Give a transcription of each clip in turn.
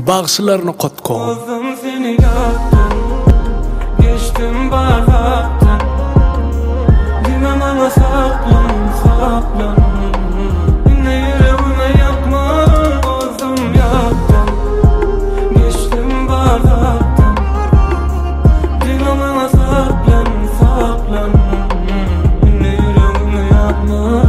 Bağışlarını kotko. Bozdum seni yaktın, geçtim bardaktan. Bilmem ama saklan, saklan. Yine yüreğime yakma. Bozdum yaktın, geçtim bardaktan. Bilmem ama saklan, saklan. Yine yüreğime yakma.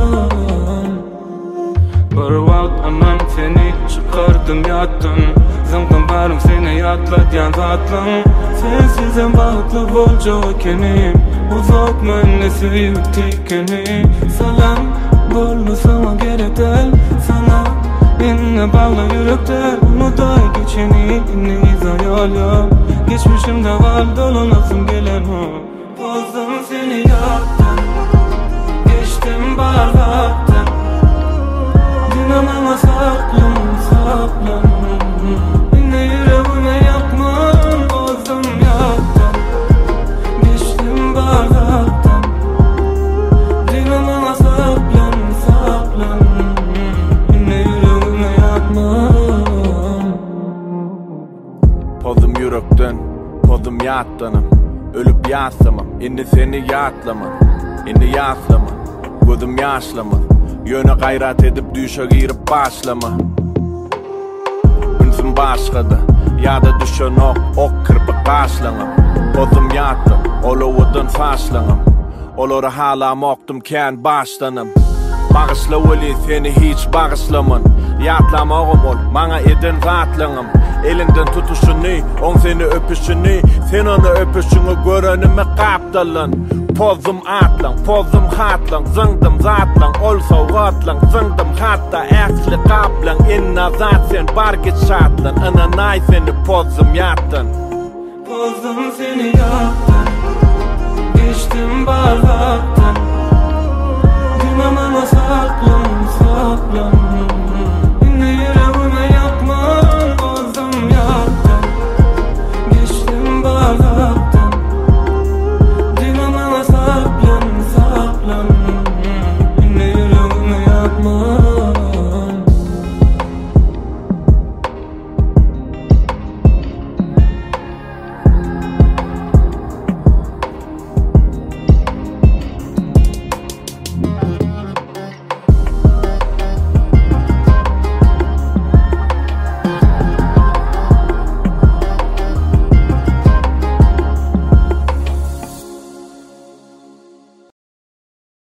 Bir vakt anam seni çıkardım yattın. Zıngın barım seni yatla diyen tatlım. Sensiz en bağlı bolca kenim. Uzak menne sevip tikeni. Salam bollu sana gerek del. Sana inne bağlı yürekler. Unuday geçeni inne izayal ya. Geçmişimde var dolu nasıl gelen o. Bozdum seni yaktın, geçtim bardaktan. Dinam ama saklan, saklan. Yine yüreğime yakma. Bozdum yaktın, geçtim bardaktan. Dinam ama saklan, saklan. Yine yüreğime yakma. Pozum yürekten, pozum yattanım. Ölüp yaslamam, indi seni yatlamam. Indi yaslamam, gözüm yaşlamam. Yöne gayret edip düşe girip başlama. Ünsüm başkadı, ya da düşen ok kırpık karşılanım. Pozum yattım, oluvudan faşlanım. Oları hala moktum ken başlanım. Bağışla oli seni hiç bağışlamın. Yatlamağım ol, bana edin rahatlanım. Elinden tutuşunu, on seni öpüşünü. Sen onu öpüşünü görenime kaptalın. Pozum atlan, pozum hatlan. Zıngdım zatlan, olsa gatlan. Zıngdım hatta eksli kaplan. İnna zat sen bar git şatlan. Ananay seni pozum yattın. Bozdum seni yaktın, geçtim bardaktan. Bilmem ama saklan, saklan.